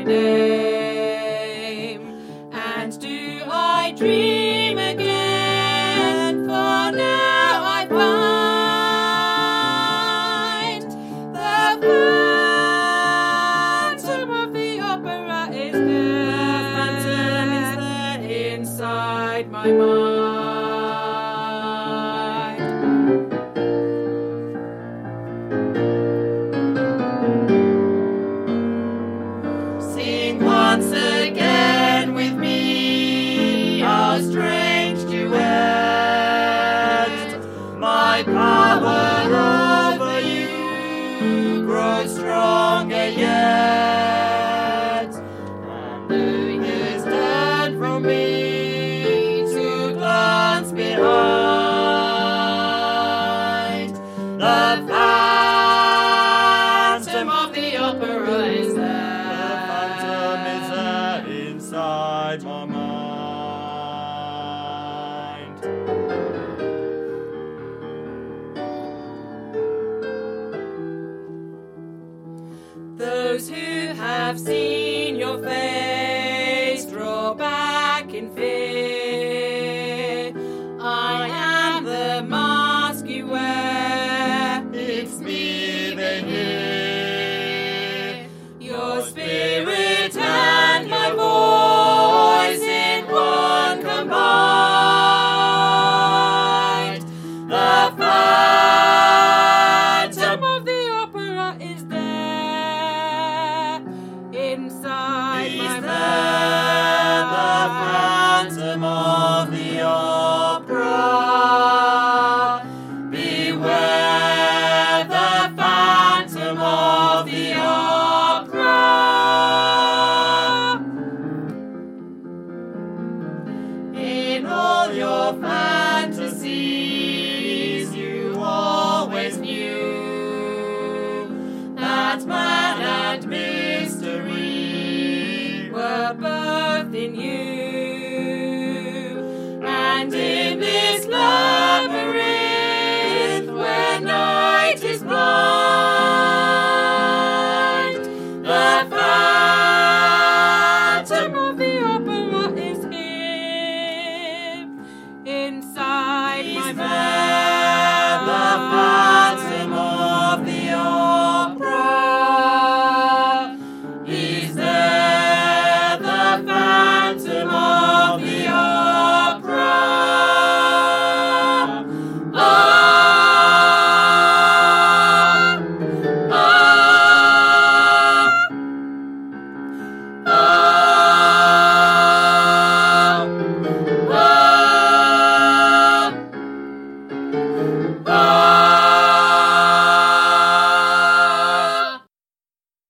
name. And do I dream again? For now I find the Phantom of the Opera is there. The Phantom is there inside my mind. Sing once again with me our strange duet. My power over you grows stronger yet. And the years turn from me to glance behind. The Phantom of the Opera is there. Inside my mind. Those who have seen your face draw back in fear. I am the mask you wear. It's me they hear. Your spirit and my voice in one combined. The Phantom of the Opera is there inside my mind. The Phantom of the Opera. Beware the Phantom of the Opera. In all your fantasies, you always knew that man and mystery were both in you, and